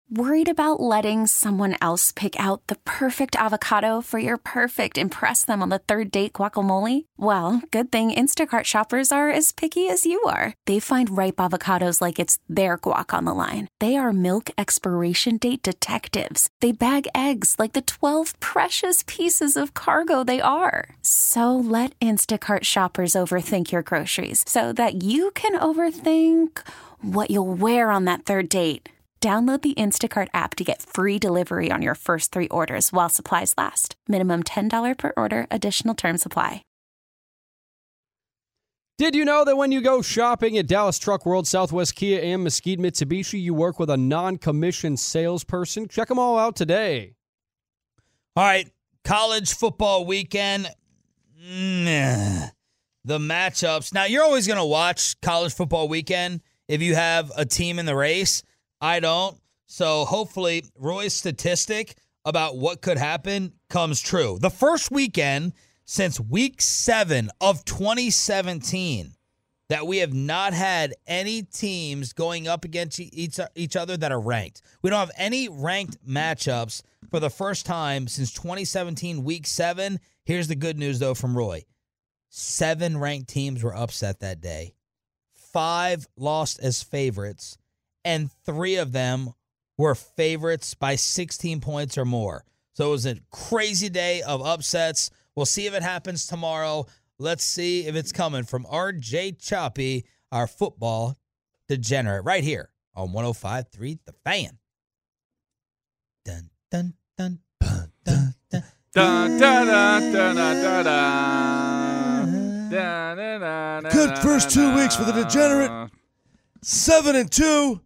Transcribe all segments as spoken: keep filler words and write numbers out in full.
Worried about letting someone else pick out the perfect avocado for your perfect impress them on the third date guacamole? Well, good thing Instacart shoppers are as picky as you are. They find ripe avocados like it's their guac on the line. They are milk expiration date detectives. They bag eggs like the twelve precious pieces of cargo they are. So let Instacart shoppers overthink your groceries so that you can overthink what you'll wear on that third date. Download the Instacart app to get free delivery on your first three orders while supplies last. Minimum ten dollars per order. Additional terms apply. Did you know that when you go shopping at Dallas Truck World, Southwest Kia, and Mesquite Mitsubishi, you work with a non-commissioned salesperson? Check them all out today. All right, college football weekend. Mm, the matchups. Now, you're always going to watch college football weekend if you have a team in the race. I don't. So hopefully Roy's statistic about what could happen comes true. The first weekend since week seven of twenty seventeen that we have not had any teams going up against each, each other that are ranked. We don't have any ranked matchups for the first time since twenty seventeen, week seven. Here's the good news, though, from Roy. Seven ranked teams were upset that day. Five lost as favorites. And three of them were favorites by sixteen points or more. So it was a crazy day of upsets. We'll see if it happens tomorrow. Let's see if it's coming from R J Choppy, our football degenerate, right here on one oh five point three The Fan. Dun, dun, dun, dun, dun, dun. Dun, dun, dun, dun, dun, dun. Dun, dun, dun, Good first two weeks for the degenerate. Seven and two.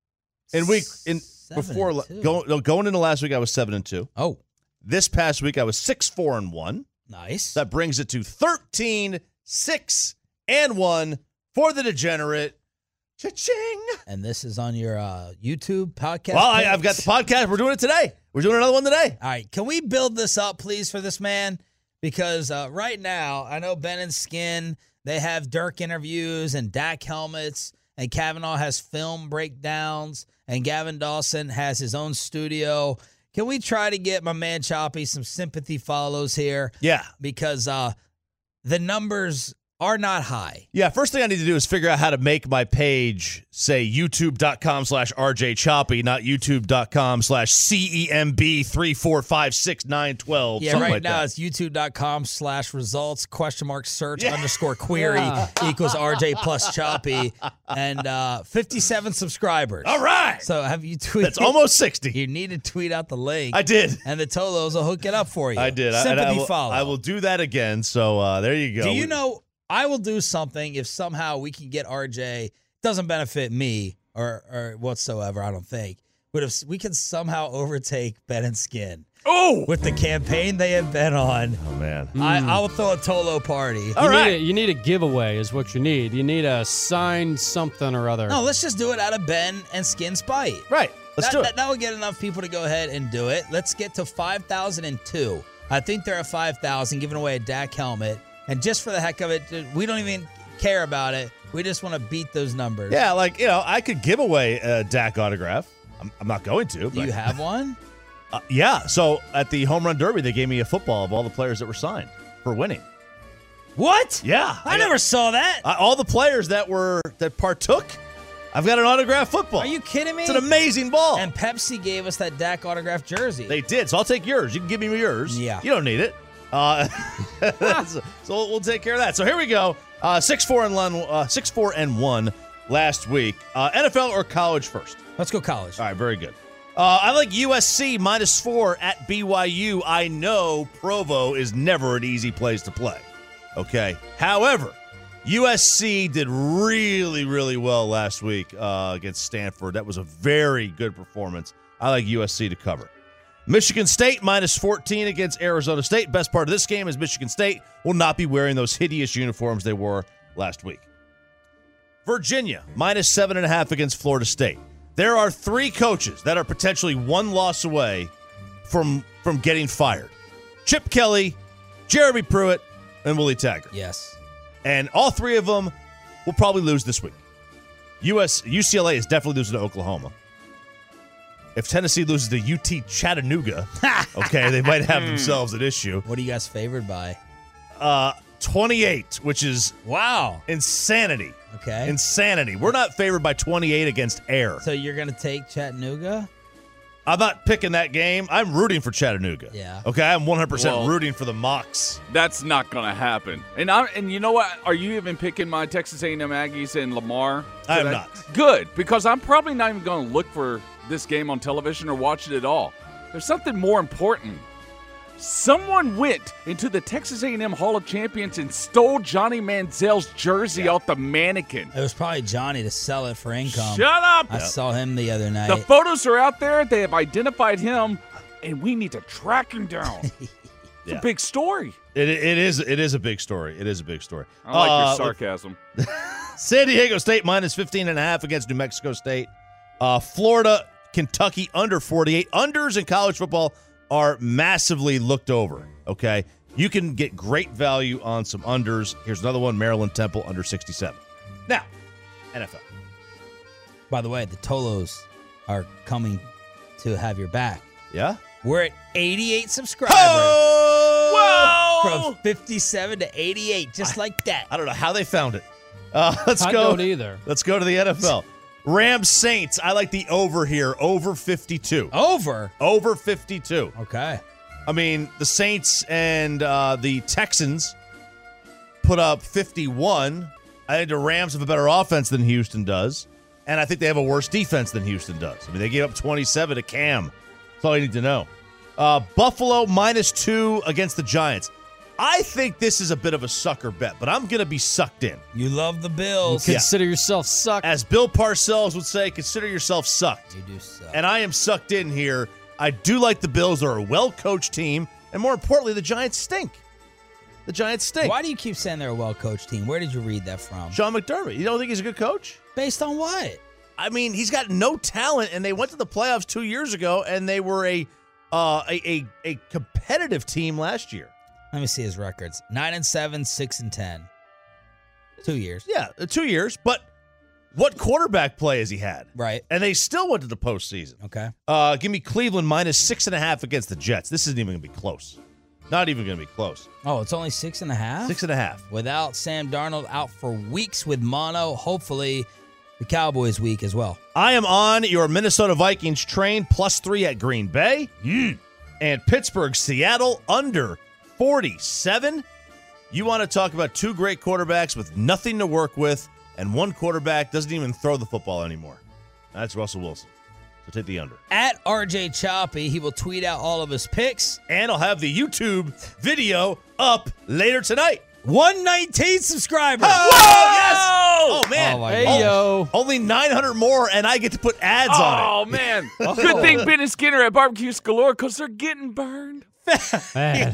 In week in Seven before and two. go, no, going into last week, I was seven and two. Oh, This past week, I was six four and one. nice. That brings it to thirteen six and one for the degenerate. Cha-ching! And this is on your uh, YouTube podcast? Well, I, page? I've got the podcast. We're doing it today. We're doing another one today. All right, can we build this up, please, for this man? Because uh, right now, I know Ben and Skin, they have Dirk interviews and Dak helmets, and Kavanaugh has film breakdowns, and Gavin Dawson has his own studio. Can we try to get my man Choppy some sympathy follows here? Yeah. Because uh, the numbers are not high. Yeah, first thing I need to do is figure out how to make my page say youtube.com slash RJ Choppy, not youtube.com slash CEMB three four five six nine twelve. Yeah, something right like now that. it's youtube.com slash results question mark search underscore query equals R J plus Choppy and uh, fifty-seven subscribers. All right. So have you tweeted? That's almost sixty. You need to tweet out the link. I did. And the Tolos will hook it up for you. I did. I- Sympathy I, I will, follow. I will do that again. So uh, there you go. Do you know, I will do something if somehow we can get R J. Doesn't benefit me or, or whatsoever, I don't think. But if we can somehow overtake Ben and Skin. Oh! With the campaign they have been on. Oh, man. I, I will throw a Tolo party. All you right. Need a, you need a giveaway is what you need. You need a signed something or other. No, let's just do it out of Ben and Skin spite. Right. Let's that, do it. That, that would get enough people to go ahead and do it. Let's get to five thousand two. I think they're at five thousand, giving away a Dak helmet. And just for the heck of it, we don't even care about it. We just want to beat those numbers. Yeah, like, you know, I could give away a Dak autograph. I'm, I'm not going to. Do but, you have one? Uh, yeah. So at the Home Run Derby, they gave me a football of all the players that were signed for winning. What? Yeah. I, I never got, saw that. Uh, all the players that were that partook, I've got an autographed football. Are you kidding me? It's an amazing ball. And Pepsi gave us that Dak autographed jersey. They did. So I'll take yours. You can give me yours. Yeah. You don't need it. Uh, so, so we'll take care of that. So here we go. Uh, six four and one. Uh, six four and one last week. Uh, N F L or college first? Let's go college. All right. Very good. Uh, I like U S C minus four at B Y U. I know Provo is never an easy place to play. Okay. However, U S C did really, really well last week uh, against Stanford. That was a very good performance. I like U S C to cover. Michigan State minus fourteen against Arizona State. Best part of this game is Michigan State will not be wearing those hideous uniforms they wore last week. Virginia minus seven and a half against Florida State. There are three coaches that are potentially one loss away from, from getting fired. Chip Kelly, Jeremy Pruitt, and Willie Taggart. Yes. And all three of them will probably lose this week. U S U C L A is definitely losing to Oklahoma. if Tennessee loses to U T Chattanooga, okay, they might have themselves an issue. What are you guys favored by? Uh, twenty-eight, which is Wow. insanity. Okay. Insanity. We're not favored by twenty-eight against air. So you're going to take Chattanooga? I'm not picking that game. I'm rooting for Chattanooga. Yeah. Okay, I'm one hundred percent Well, rooting for the Mocs. That's not going to happen. And I and you know what? Are you even picking my Texas A and M Aggies and Lamar? I am today? not. Good, because I'm probably not even going to look for this game on television or watch it at all. There's something more important. Someone went into the Texas A and M Hall of Champions and stole Johnny Manziel's jersey Yeah. off the mannequin. It was probably Johnny to sell it for income. Shut up! I saw him the other night. The photos are out there. They have identified him, and we need to track him down. It's Yeah. a big story. It, it is it is a big story. It is a big story. I like Uh, your sarcasm. San Diego State minus fifteen and a half against New Mexico State. Uh, Florida, Kentucky under forty-eight. Unders in college football are massively looked over, okay? You can get great value on some unders. Here's another one, Maryland Temple under sixty-seven. Now, N F L. By the way, the Tolos are coming to have your back. Yeah? We're at eighty-eight subscribers. Oh! From fifty-seven to eighty-eight, just like that. I don't know how they found it. Uh, let's I go. don't either. Let's go to the N F L. Rams Saints. I like the over here. Over fifty-two. Over. Over fifty-two. Okay. I mean, the Saints and uh, the Texans put up fifty-one. I think the Rams have a better offense than Houston does, and I think they have a worse defense than Houston does. I mean, they gave up twenty-seven to Cam. That's all you need to know. Uh, Buffalo minus two against the Giants. I think this is a bit of a sucker bet, but I'm going to be sucked in. You love the Bills. Consider yourself sucked. As Bill Parcells would say, consider yourself sucked. You do suck. And I am sucked in here. I do like the Bills. They're a well-coached team. And more importantly, the Giants stink. The Giants stink. Why do you keep saying they're a well-coached team? Where did you read that from? Sean McDermott. You don't think he's a good coach? Based on what? I mean, he's got no talent, and they went to the playoffs two years ago, and they were a uh, a, a a competitive team last year. Let me see his records. Nine and seven, six and ten. Two years. Yeah, uh, two years. But what quarterback play has he had? Right. And they still went to the postseason. Okay. Uh, give me Cleveland minus six and a half against the Jets. This isn't even going to be close. Not even going to be close. Oh, it's only six and a half? Six and a half. Without Sam Darnold out for weeks with mono. Hopefully the Cowboys week as well. I am on your Minnesota Vikings train, plus three at Green Bay. Mm. And Pittsburgh, Seattle, under forty-seven. You want to talk about two great quarterbacks with nothing to work with, and one quarterback doesn't even throw the football anymore. That's Russell Wilson. So take the under. At R J Choppy, he will tweet out all of his picks. And I'll have the YouTube video up later tonight. one nineteen subscribers. Oh, yes! Oh, man. Oh, my Hey, gosh. yo. Only nine hundred more, and I get to put ads on it. Oh, man. Good thing Ben and Skinner at Barbecue Galore because they're getting burned. Man.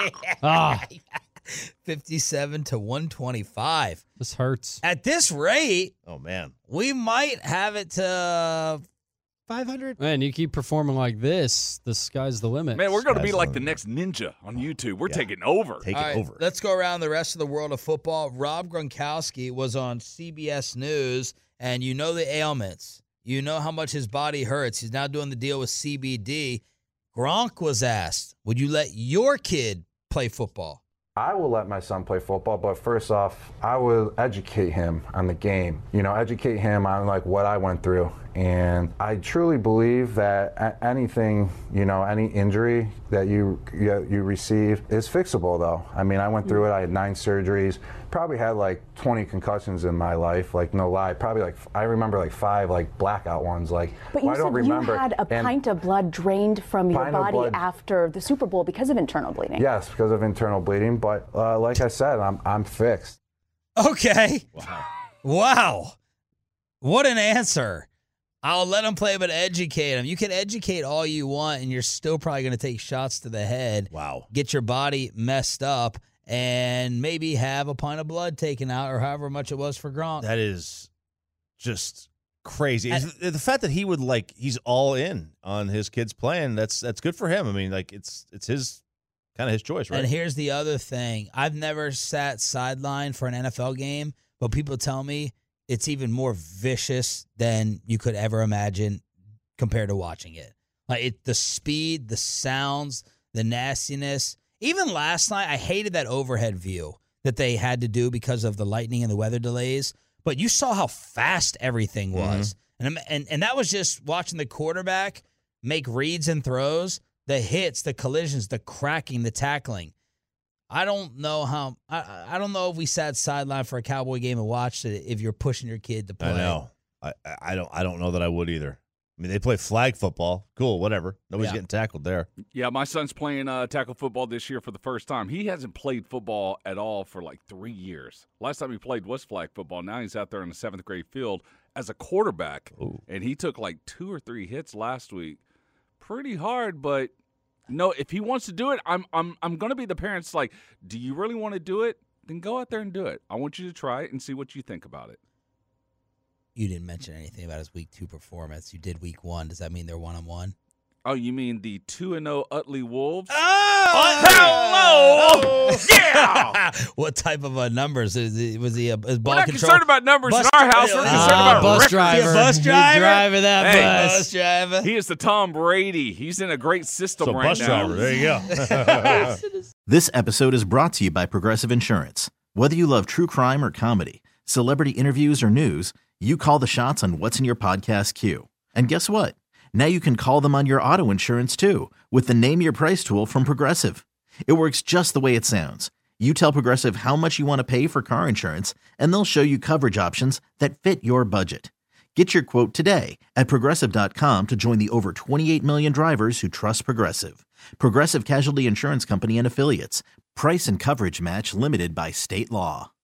Ah, fifty-seven to one twenty-five. this hurts. At this rate, Oh, man. we might have it to five hundred. Man, you keep performing like this, the sky's the limit. Man, we're going to be Guys, like uh, the next ninja on YouTube. We're Yeah. taking over. Take All it right, over. let's go around the rest of the world of football. Rob Gronkowski was on C B S News, and you know the ailments. You know how much his body hurts. He's now doing the deal with C B D. Gronk was asked, would you let your kid play football? I will let my son play football, but first off, I will educate him on the game. You know, educate him on like what I went through. And I truly believe that a- anything, you know, any injury that you, you you receive is fixable though. I mean, I went through it. I had nine surgeries, probably had like twenty concussions in my life, like no lie. Probably like, I remember like five like blackout ones. Like, But you I don't said remember. you had a And- pint of blood drained from your Pint of body blood. after the Super Bowl because of internal bleeding. Yes, because of internal bleeding. But uh, like I said, I'm I'm fixed. Okay. Wow. Wow. What an answer. I'll let him play, but educate him. You can educate all you want, and you're still probably going to take shots to the head, Wow. get your body messed up, and maybe have a pint of blood taken out or however much it was for Gronk. That is just crazy. And- the the fact that he would like he's all in on his kid's plan, that's that's good for him. I mean, like it's it's his kind of his choice, right? And here's the other thing. I've never sat sideline for an N F L game, but people tell me it's even more vicious than you could ever imagine compared to watching it. Like it, the speed, the sounds, the nastiness. Even last night, I hated that overhead view that they had to do because of the lightning and the weather delays. But you saw how fast everything was. Mm-hmm. And, and and that was just watching the quarterback make reads and throws, the hits, the collisions, the cracking, the tackling. I don't know how I, I don't know if we sat sideline for a Cowboy game and watched it if you're pushing your kid to play. I know. I, I don't I don't know that I would either. I mean, they play flag football. Cool, whatever. Nobody's yeah. getting tackled there. Yeah, my son's playing uh, tackle football this year for the first time. He hasn't played football at all for like three years. Last time he played was flag football. Now he's out there in the seventh grade field as a quarterback. Ooh. And he took like two or three hits last week. Pretty hard, but no, if he wants to do it, I'm I'm I'm going to be the parents like, do you really want to do it? Then go out there and do it. I want you to try it and see what you think about it. You didn't mention anything about his week two performance. You did week one. Does that mean they're one on one? Oh, you mean the two and zero Utley Wolves? Oh, hello! Oh, yeah. What type of uh, numbers is he, was he? A, is ball We're not control? concerned about numbers bus in our house. We're uh, concerned about bus records. driver. Bus driver, driving that hey, bus. bus driver. He is the Tom Brady. He's in a great system so right bus now. driver. There you go. This episode is brought to you by Progressive Insurance. Whether you love true crime or comedy, celebrity interviews or news, you call the shots on what's in your podcast queue. And guess what? Now you can call them on your auto insurance too with the Name Your Price tool from Progressive. It works just the way it sounds. You tell Progressive how much you want to pay for car insurance, and they'll show you coverage options that fit your budget. Get your quote today at Progressive dot com to join the over twenty-eight million drivers who trust Progressive. Progressive Casualty Insurance Company and Affiliates. Price and coverage match limited by state law.